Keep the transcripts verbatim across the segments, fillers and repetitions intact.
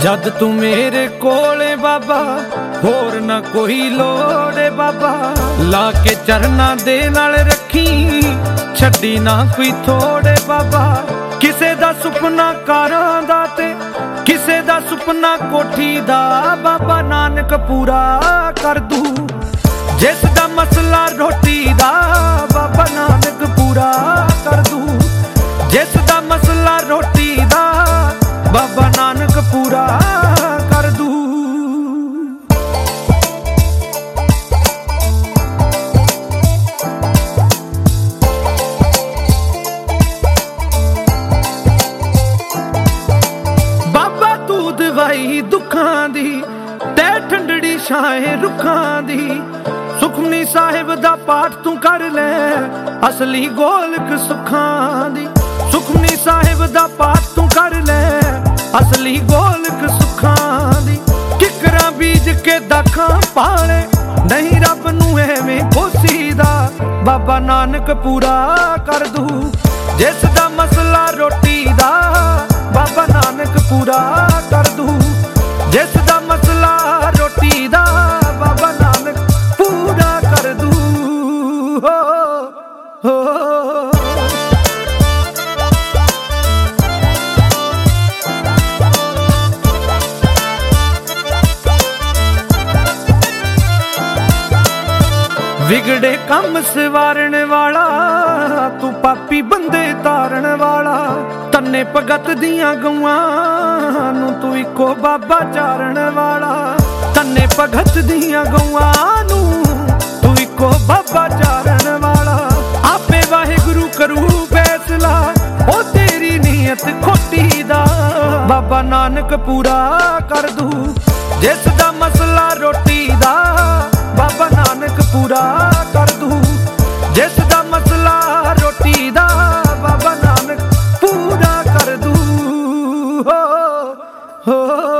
जद तू मेरे कोले बाबा होर ना कोई लोड़े बाबा, ला के चरना दे नाल रखी छड्डी ना कोई थोड़े बाबा। किसे दा सुपना कारां दा ते किसे दा सुपना कोठी दा, बाबा नानक पूरा कर दू। जिस दा मसला रोटी दा, बाबा नानक पूरा कर दू। जिस दा मसला रोटी दा, बाबा नानक पूरा कर दू। बाबा तू दवाई दुखां दी, तै ठंडड़ी छाए रुखां दी। सुखमनी साहिब दा पाठ तू कर ले, असली गोलक सुखां दी। सुखमनी साहिब दा पाठ तू कर ले, असली गोलक सुखां दी। किकरां बीज के दाखां पाले, नहीं रब नू एवें कोसीदा, बाबा नानक पूरा कर दू। जिस दा मसला रोटी दा, बाबा नानक पूरा कर दू। जिस दा मसला रोटी दा, बाबा नानक पूरा कर दू। हो हो विगड़े कम सवारण वाला, तू पापी बंदे तारण वाला। तन्ने भगत दियां गौआं नू तू इको बाबा चारण वाला। तन्ने भगत दियां गौआं नू तू इको बाबा चारण वाला। आपे वाहिगुरु करू फैसला, ओ तेरी नीयत खोटी दा, बाबा नानक पूरा कर दू। जिस दा मसला रोटी दा, बाबा नानक पूरा कर दू। जिस दा मसला रोटी दा, बाबा नानक पूरा कर दू। हो हो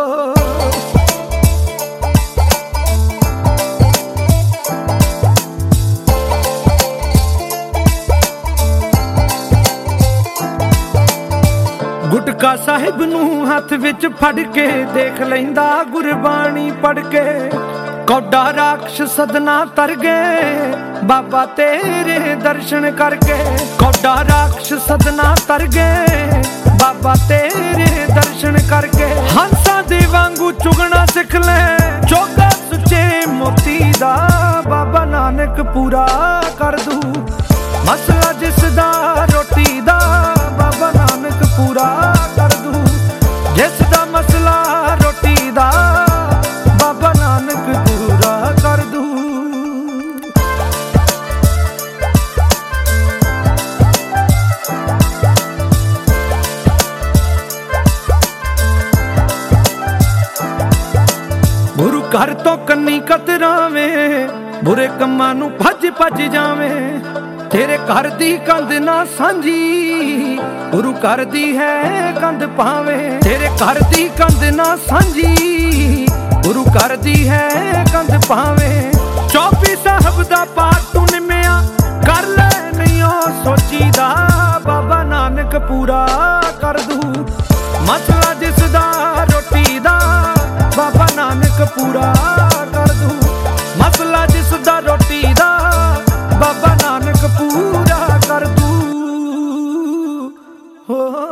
गुटका साहिब नू हथ विच फड़ के, देख लैंदा गुरबाणी पढ़ के। कौडा राक्ष सदना तर गए, बाबा तेरे दर्शन करके। कौडा राक्ष सदना तर गए, बाबा तेरे दर्शन करके। हंसा दे वांगू चुगना सिख ले, चोगा सुचे मोती दा, बाबा नानक पूरा कर दू। मसला जिस दा रोटी दा, बाबा नानक पूरा कर दू। जिस दा मसला रोटी दा, बाबा नानक पूरा कर दू। गुरु घर तो कन्नी कतरावें, बुरे कम्मां नू भज भज जावें। तेरे घर दी कंध ना सांझी, गुरु घर दी है कंध पावे। तेरे घर दी कंध ना सांझी, गुरु घर दी है कंध पावे। चौबी साहब दा पाठ तू निमिया, कर ले नहीं ओ सोची दा, बाबा नानक पूरा कर दू। मसला जिस दा रोटी दा, बाबा नानक पूरा कर दू। मसला जिस दा रोटी दा, बाबा नानक पूरा कर दू। हो